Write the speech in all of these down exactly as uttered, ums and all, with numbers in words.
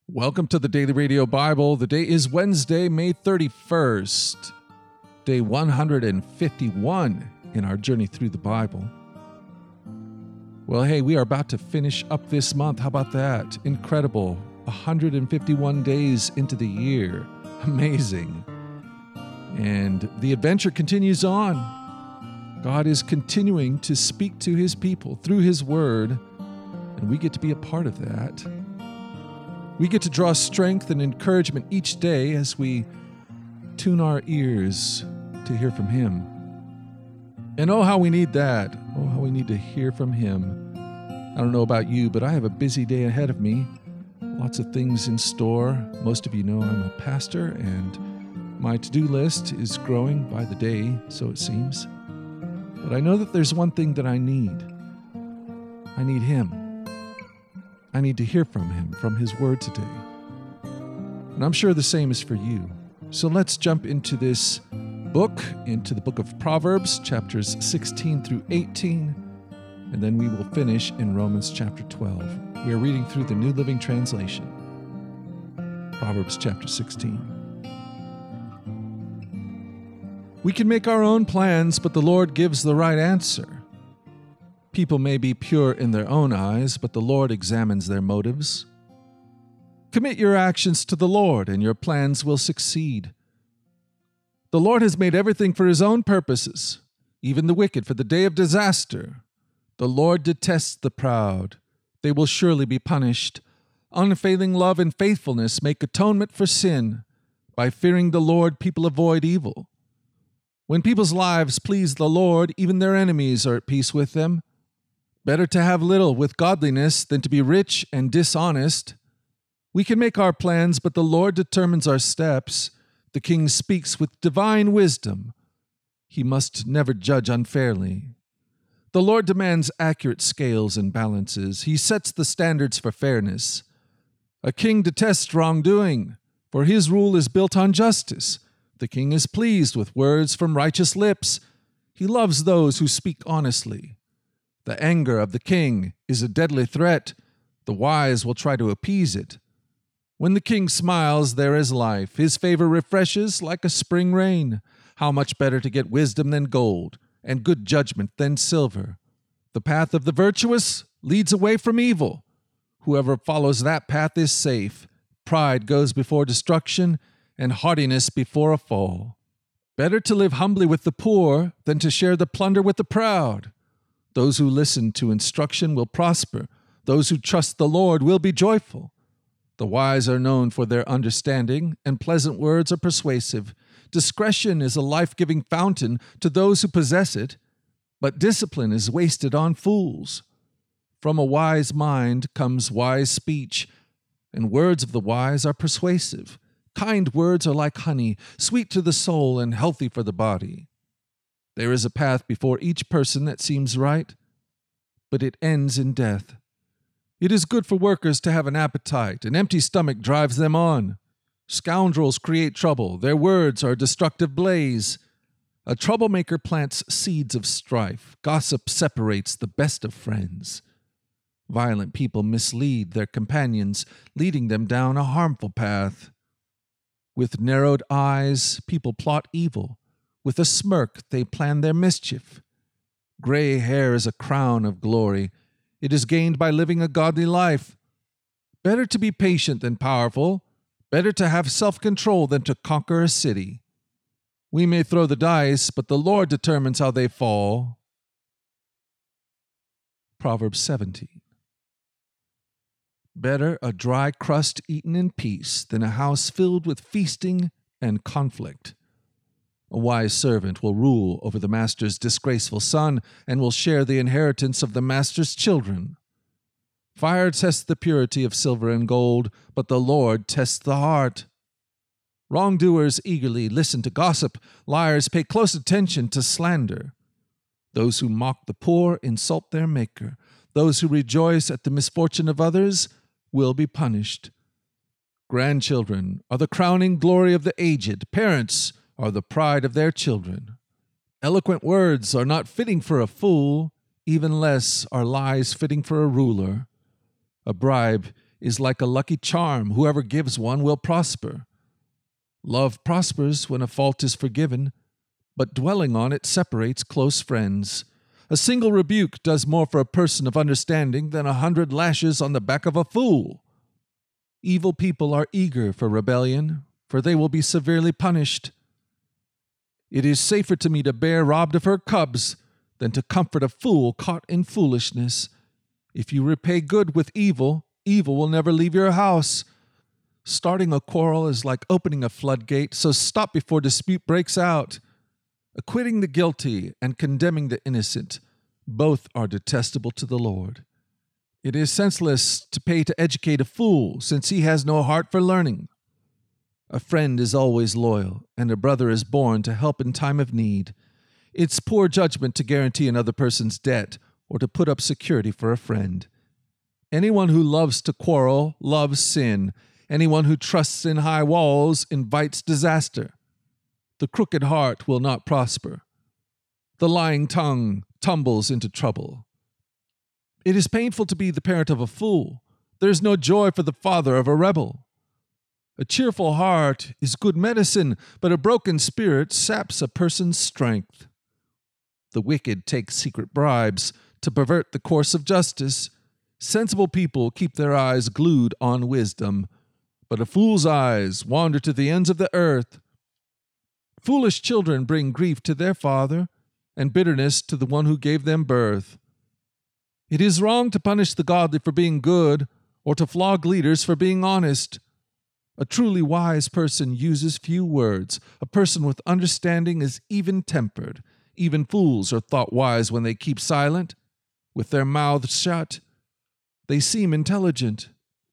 Welcome to the Daily Radio Bible. The day is Wednesday, May thirty-first, day one hundred fifty-one in our journey through the Bible. Well, hey, we are about to finish up this month. How about that? Incredible. one hundred fifty-one days into the year. Amazing. And the adventure continues on. God is continuing to speak to his people through his word, and we get to be a part of that. We get to draw strength and encouragement each day as we tune our ears to hear from him. And oh, how we need that. Oh, how we need to hear from him. I don't know about you, but I have a busy day ahead of me. Lots of things in store. Most of you know I'm a pastor, and my to-do list is growing by the day, so it seems. But I know that there's one thing that I need. I need him. I need to hear from him, from his word today. And I'm sure the same is for you. So let's jump into this book, into the book of Proverbs, chapters sixteen through eighteen, and then we will finish in Romans chapter twelve. We are reading through the New Living Translation. Proverbs chapter sixteen. We can make our own plans, but the Lord gives the right answer. People may be pure in their own eyes, but the Lord examines their motives. Commit your actions to the Lord, and your plans will succeed. The Lord has made everything for his own purposes, even the wicked for the day of disaster. The Lord detests the proud. They will surely be punished. Unfailing love and faithfulness make atonement for sin. By fearing the Lord, people avoid evil. When people's lives please the Lord, even their enemies are at peace with them. Better to have little with godliness than to be rich and dishonest. We can make our plans, but the Lord determines our steps. The king speaks with divine wisdom. He must never judge unfairly. The Lord demands accurate scales and balances. He sets the standards for fairness. A king detests wrongdoing, for his rule is built on justice. The king is pleased with words from righteous lips. He loves those who speak honestly. The anger of the king is a deadly threat. The wise will try to appease it. When the king smiles, there is life. His favor refreshes like a spring rain. How much better to get wisdom than gold, and good judgment than silver. The path of the virtuous leads away from evil. Whoever follows that path is safe. Pride goes before destruction, and haughtiness before a fall. Better to live humbly with the poor than to share the plunder with the proud. Those who listen to instruction will prosper. Those who trust the Lord will be joyful. The wise are known for their understanding, and pleasant words are persuasive. Discretion is a life-giving fountain to those who possess it, but discipline is wasted on fools. From a wise mind comes wise speech, and words of the wise are persuasive. Kind words are like honey, sweet to the soul and healthy for the body. There is a path before each person that seems right, but it ends in death. It is good for workers to have an appetite. An empty stomach drives them on. Scoundrels create trouble. Their words are a destructive blaze. A troublemaker plants seeds of strife. Gossip separates the best of friends. Violent people mislead their companions, leading them down a harmful path. With narrowed eyes, people plot evil. With a smirk, they plan their mischief. Gray hair is a crown of glory. It is gained by living a godly life. Better to be patient than powerful. Better to have self-control than to conquer a city. We may throw the dice, but the Lord determines how they fall. Proverbs seventeen. Better a dry crust eaten in peace than a house filled with feasting and conflict. A wise servant will rule over the master's disgraceful son and will share the inheritance of the master's children. Fire tests the purity of silver and gold, but the Lord tests the heart. Wrongdoers eagerly listen to gossip. Liars pay close attention to slander. Those who mock the poor insult their Maker. Those who rejoice at the misfortune of others will be punished. Grandchildren are the crowning glory of the aged. Parents are the pride of their children. Eloquent words are not fitting for a fool, even less are lies fitting for a ruler. A bribe is like a lucky charm. Whoever gives one will prosper. Love prospers when a fault is forgiven, but dwelling on it separates close friends. A single rebuke does more for a person of understanding than a hundred lashes on the back of a fool. Evil people are eager for rebellion, for they will be severely punished. It is safer to meet a bear robbed of her cubs than to comfort a fool caught in foolishness. If you repay good with evil, evil will never leave your house. Starting a quarrel is like opening a floodgate, so stop before dispute breaks out. Acquitting the guilty and condemning the innocent, both are detestable to the Lord. It is senseless to pay to educate a fool, since he has no heart for learning. A friend is always loyal, and a brother is born to help in time of need. It's poor judgment to guarantee another person's debt or to put up security for a friend. Anyone who loves to quarrel loves sin. Anyone who trusts in high walls invites disaster. The crooked heart will not prosper. The lying tongue tumbles into trouble. It is painful to be the parent of a fool. There is no joy for the father of a rebel. A cheerful heart is good medicine, but a broken spirit saps a person's strength. The wicked take secret bribes to pervert the course of justice. Sensible people keep their eyes glued on wisdom, but a fool's eyes wander to the ends of the earth. Foolish children bring grief to their father, and bitterness to the one who gave them birth. It is wrong to punish the godly for being good, or to flog leaders for being honest. A truly wise person uses few words. A person with understanding is even-tempered. Even fools are thought wise when they keep silent. With their mouths shut, they seem intelligent.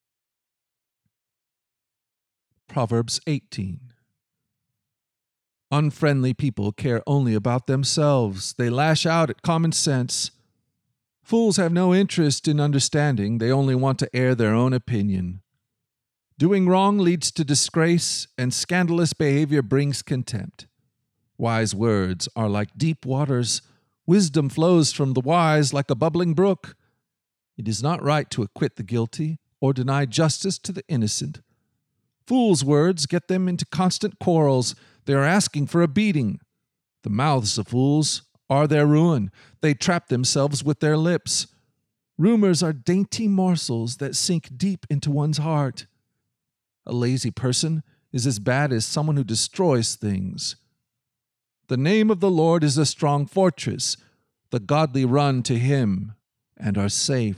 Proverbs eighteen. Unfriendly people care only about themselves. They lash out at common sense. Fools have no interest in understanding. They only want to air their own opinion. Doing wrong leads to disgrace, and scandalous behavior brings contempt. Wise words are like deep waters. Wisdom flows from the wise like a bubbling brook. It is not right to acquit the guilty or deny justice to the innocent. Fools' words get them into constant quarrels. They are asking for a beating. The mouths of fools are their ruin. They trap themselves with their lips. Rumors are dainty morsels that sink deep into one's heart. A lazy person is as bad as someone who destroys things. The name of the Lord is a strong fortress. The godly run to him and are safe.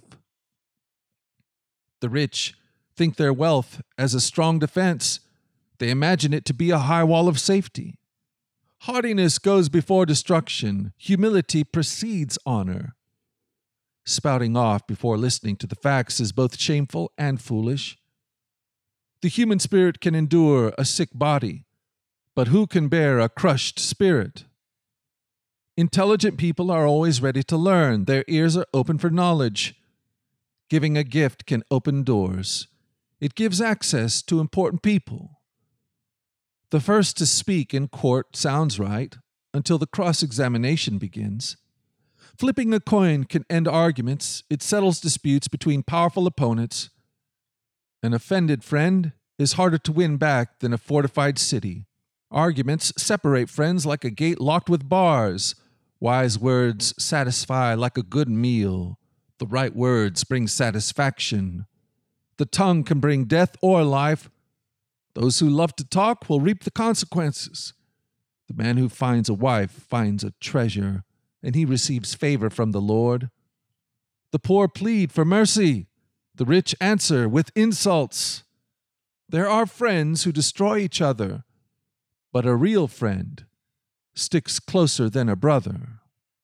The rich think their wealth as a strong defense. They imagine it to be a high wall of safety. Haughtiness goes before destruction. Humility precedes honor. Spouting off before listening to the facts is both shameful and foolish. The human spirit can endure a sick body, but who can bear a crushed spirit? Intelligent people are always ready to learn. Their ears are open for knowledge. Giving a gift can open doors. It gives access to important people. The first to speak in court sounds right until the cross-examination begins. Flipping a coin can end arguments. It settles disputes between powerful opponents. An offended friend is harder to win back than a fortified city. Arguments separate friends like a gate locked with bars. Wise words satisfy like a good meal. The right words bring satisfaction. The tongue can bring death or life. Those who love to talk will reap the consequences. The man who finds a wife finds a treasure, and he receives favor from the Lord. The poor plead for mercy. The rich answer with insults. There are friends who destroy each other, but a real friend sticks closer than a brother.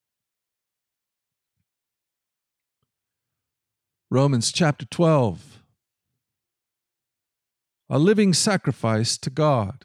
Romans chapter twelve. A living sacrifice to God.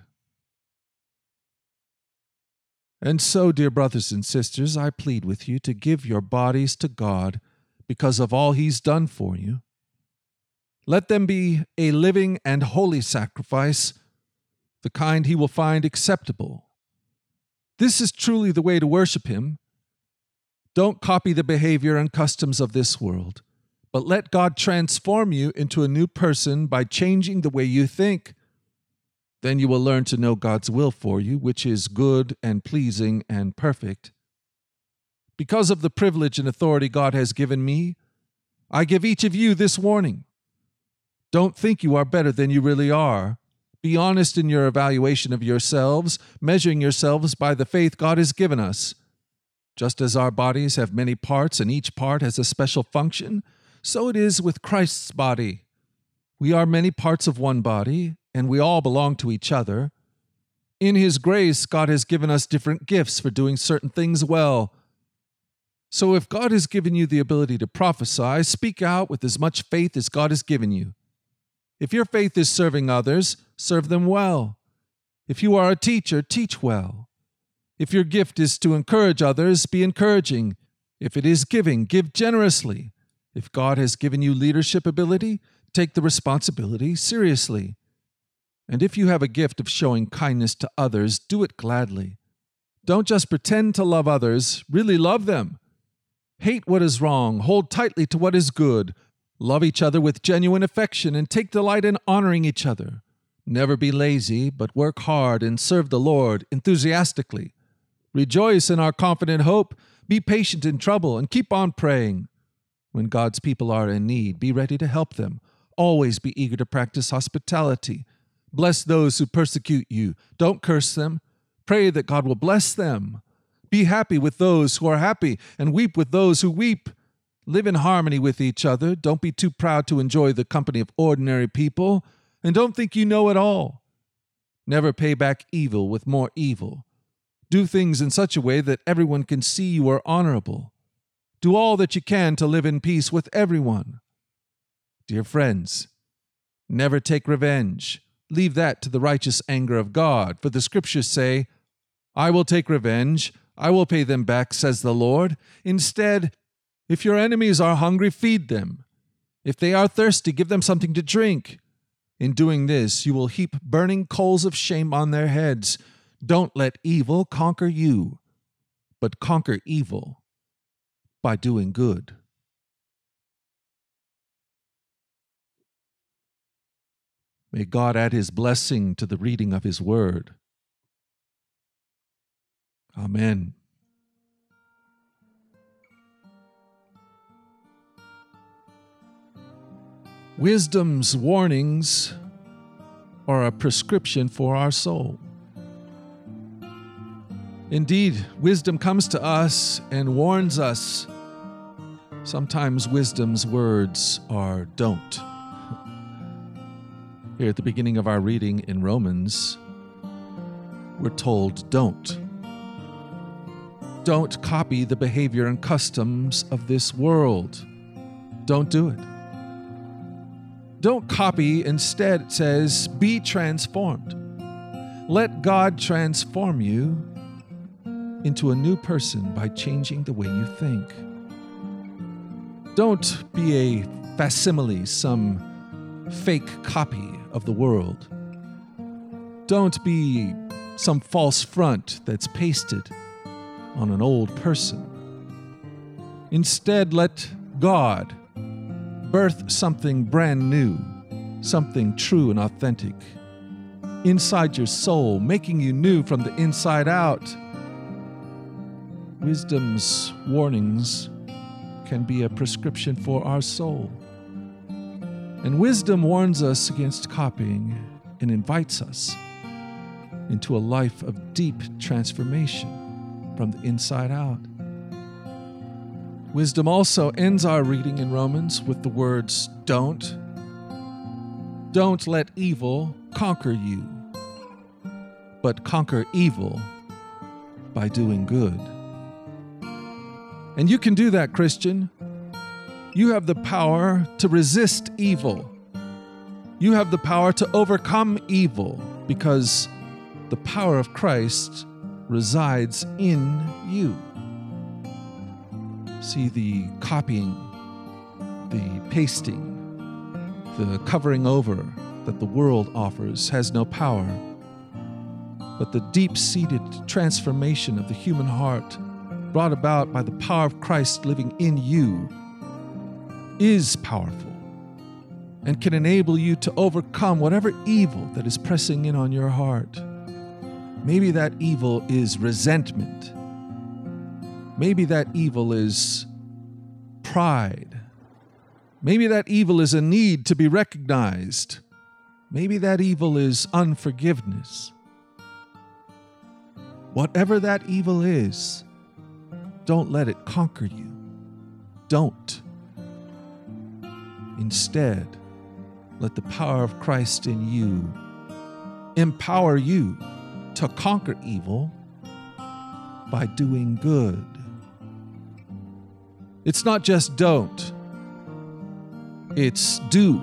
And so, dear brothers and sisters, I plead with you to give your bodies to God because of all He's done for you. Let them be a living and holy sacrifice, the kind He will find acceptable. This is truly the way to worship Him. Don't copy the behavior and customs of this world, but let God transform you into a new person by changing the way you think. Then you will learn to know God's will for you, which is good and pleasing and perfect. Because of the privilege and authority God has given me, I give each of you this warning. Don't think you are better than you really are. Be honest in your evaluation of yourselves, measuring yourselves by the faith God has given us. Just as our bodies have many parts and each part has a special function, so it is with Christ's body. We are many parts of one body, and we all belong to each other. In His grace, God has given us different gifts for doing certain things well. So if God has given you the ability to prophesy, speak out with as much faith as God has given you. If your faith is serving others, serve them well. If you are a teacher, teach well. If your gift is to encourage others, be encouraging. If it is giving, give generously. If God has given you leadership ability, take the responsibility seriously. And if you have a gift of showing kindness to others, do it gladly. Don't just pretend to love others, really love them. Hate what is wrong, hold tightly to what is good. Love each other with genuine affection and take delight in honoring each other. Never be lazy, but work hard and serve the Lord enthusiastically. Rejoice in our confident hope, be patient in trouble, and keep on praying. When God's people are in need, be ready to help them. Always be eager to practice hospitality. Bless those who persecute you. Don't curse them. Pray that God will bless them. Be happy with those who are happy, and weep with those who weep. Live in harmony with each other. Don't be too proud to enjoy the company of ordinary people, and don't think you know it all. Never pay back evil with more evil. Do things in such a way that everyone can see you are honorable. Do all that you can to live in peace with everyone. Dear friends, never take revenge. Leave that to the righteous anger of God, for the Scriptures say, I will take revenge, I will pay them back, says the Lord. Instead, if your enemies are hungry, feed them. If they are thirsty, give them something to drink. In doing this, you will heap burning coals of shame on their heads. Don't let evil conquer you, but conquer evil by doing good. May God add His blessing to the reading of His word. Amen. Wisdom's warnings are a prescription for our soul. Indeed, wisdom comes to us and warns us. Sometimes wisdom's words are don't. Here at the beginning of our reading in Romans, we're told don't. Don't copy the behavior and customs of this world. Don't do it. Don't copy, instead it says, be transformed. Let God transform you into a new person by changing the way you think. Don't be a facsimile, some fake copy of the world. Don't be some false front that's pasted on an old person. Instead, let God birth something brand new, something true and authentic, inside your soul, making you new from the inside out. Wisdom's warnings can be a prescription for our soul. And wisdom warns us against copying and invites us into a life of deep transformation from the inside out. Wisdom also ends our reading in Romans with the words, don't. Don't let evil conquer you, but conquer evil by doing good. And you can do that, Christian. You have the power to resist evil. You have the power to overcome evil because the power of Christ resides in you. See, the copying, the pasting, the covering over that the world offers has no power. But the deep-seated transformation of the human heart brought about by the power of Christ living in you is powerful and can enable you to overcome whatever evil that is pressing in on your heart. Maybe that evil is resentment. Maybe that evil is pride. Maybe that evil is a need to be recognized. Maybe that evil is unforgiveness. Whatever that evil is, don't let it conquer you. Don't. Instead, let the power of Christ in you empower you to conquer evil by doing good. It's not just don't. It's do.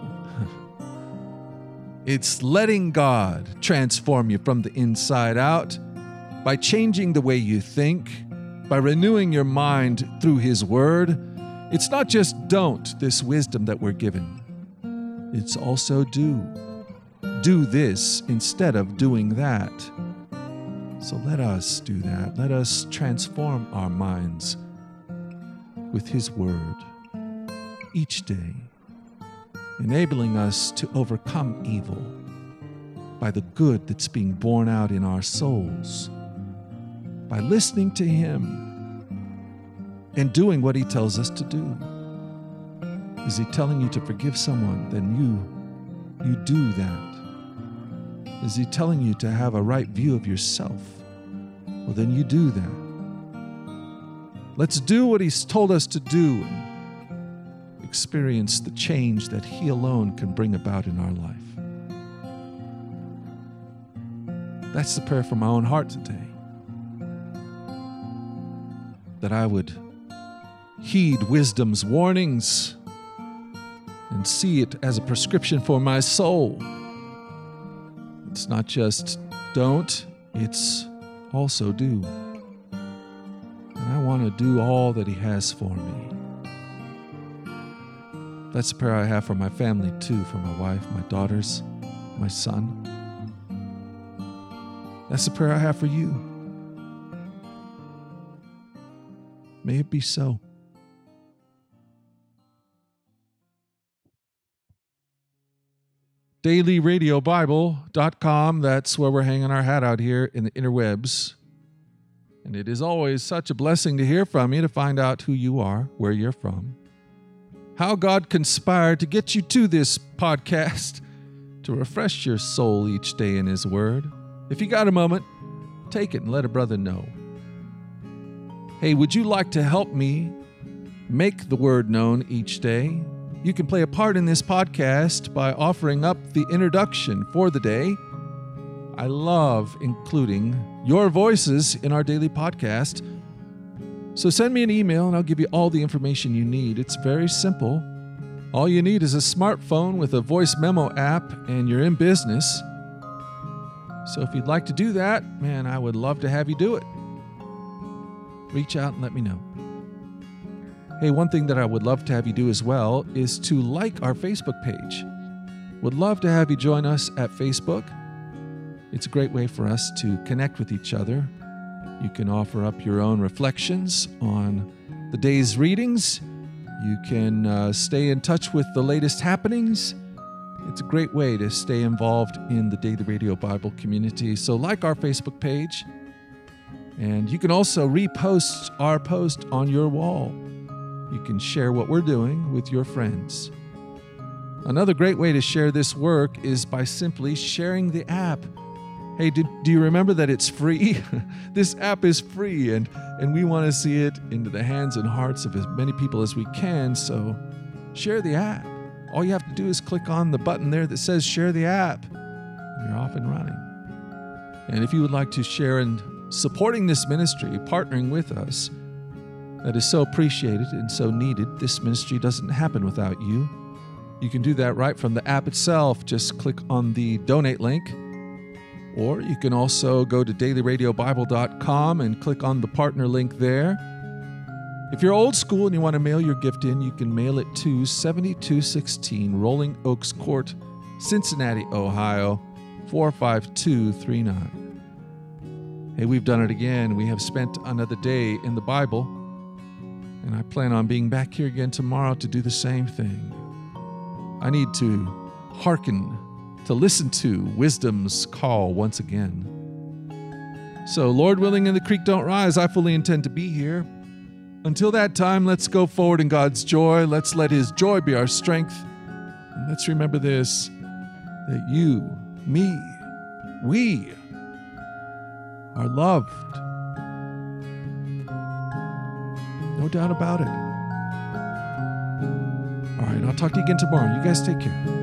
It's letting God transform you from the inside out by changing the way you think, by renewing your mind through His Word. It's not just don't, this wisdom that we're given. It's also do. Do this instead of doing that. So let us do that. Let us transform our minds with His Word each day, enabling us to overcome evil by the good that's being born out in our souls, by listening to Him and doing what He tells us to do. Is He telling you to forgive someone? Then you, you do that. Is He telling you to have a right view of yourself? Well, then you do that. Let's do what He's told us to do and experience the change that He alone can bring about in our life. That's the prayer from my own heart today. That I would heed wisdom's warnings and see it as a prescription for my soul. It's not just don't, it's also do. And I want to do all that He has for me. That's the prayer I have for my family too, for my wife, my daughters, my son. That's the prayer I have for you. May it be so. daily radio bible dot com, that's where we're hanging our hat out here in the interwebs. And it is always such a blessing to hear from you, to find out who you are, where you're from, how God conspired to get you to this podcast, to refresh your soul each day in His Word. If you got a moment, take it and let a brother know. Hey, would you like to help me make the Word known each day? You can play a part in this podcast by offering up the introduction for the day. I love including your voices in our daily podcast. So send me an email and I'll give you all the information you need. It's very simple. All you need is a smartphone with a voice memo app and you're in business. So if you'd like to do that, man, I would love to have you do it. Reach out and let me know. Hey, one thing that I would love to have you do as well is to like our Facebook page. Would love to have you join us at Facebook. It's a great way for us to connect with each other. You can offer up your own reflections on the day's readings. You can uh, stay in touch with the latest happenings. It's a great way to stay involved in the Daily Radio Bible community. So like our Facebook page, and you can also repost our post on your wall. You can share what we're doing with your friends. Another great way to share this work is by simply sharing the app. Hey, do, do you remember that it's free? This app is free, and, and we want to see it into the hands and hearts of as many people as we can, so share the app. All you have to do is click on the button there that says share the app, and you're off and running. And if you would like to share in supporting this ministry, partnering with us, that is so appreciated and so needed. This ministry doesn't happen without you. You can do that right from the app itself. Just click on the donate link. Or you can also go to daily radio bible dot com and click on the partner link there. If you're old school and you want to mail your gift in, you can mail it to seventy-two sixteen Rolling Oaks Court, Cincinnati, Ohio, four five two three nine. Hey, we've done it again. We have spent another day in the Bible. And I plan on being back here again tomorrow to do the same thing. I need to hearken, to listen to wisdom's call once again. So, Lord willing, and the creek don't rise, I fully intend to be here. Until that time, let's go forward in God's joy. Let's let His joy be our strength. And let's remember this, that you, me, we are loved. No doubt about it. All right, I'll talk to you again tomorrow. You guys take care.